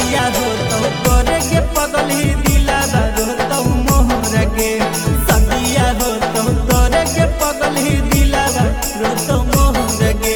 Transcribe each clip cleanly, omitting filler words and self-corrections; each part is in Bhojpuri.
सदिया हो तो तोरे के पगल ही दिला रो तो मोहर के सदिया हो तो तोरे के पगल ही दिला रो तो मोहर के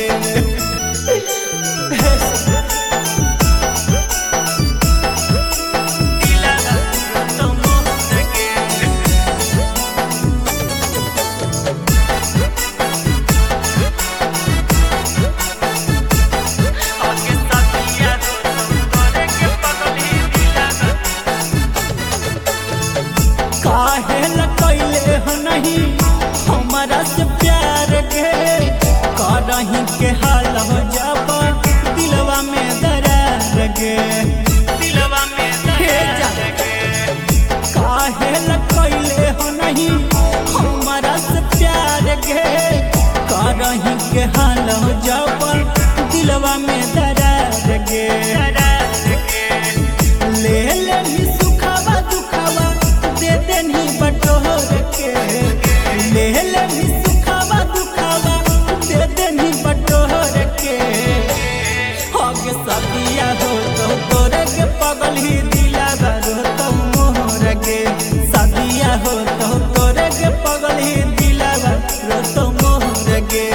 काहे न कैले हो नहीं हमारा से प्यार के करही के हाल हो जब दिलवा में दरार गे दिलवा में दरार गे काहे न कैले हो नहीं हमारा से प्यार के करही के हाल हो जब दिलवा में दरार गे ले ले ही सुखावा दुखावा दे देनी बटोर के ले ले ही सुखावा दुखावा दे देनी बटोर के होगे सदिया हो तो तोरे के पगल ही दिला रो तो मोहर के सदिया हो तो तोरे के पगल ही दिला रो तो मोहर के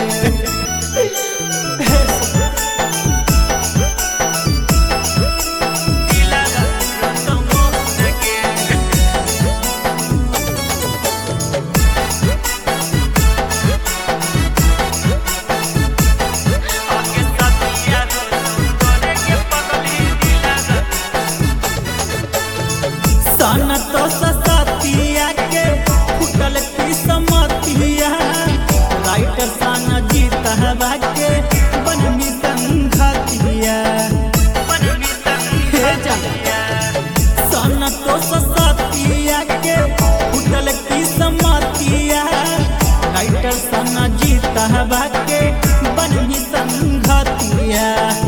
सन तो सतिया के फुटल किस्मतिया राइटर सन जीता हवा के बनमी संघतिया सन तो सतिया के फुटल किस्मतिया राइटर सन जीता हवा के बनमी संघतिया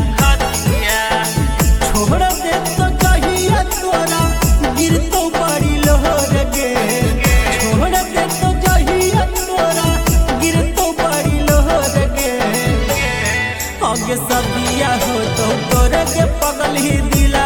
छोड़ दे तो कहिया तोरा गिर तो बड़ी लोहर गे छोड़ दे तो जहिया तोरा गिर तो बड़ी लोहर गे आगे सदिया हो तो तोरे के पगल ही दिला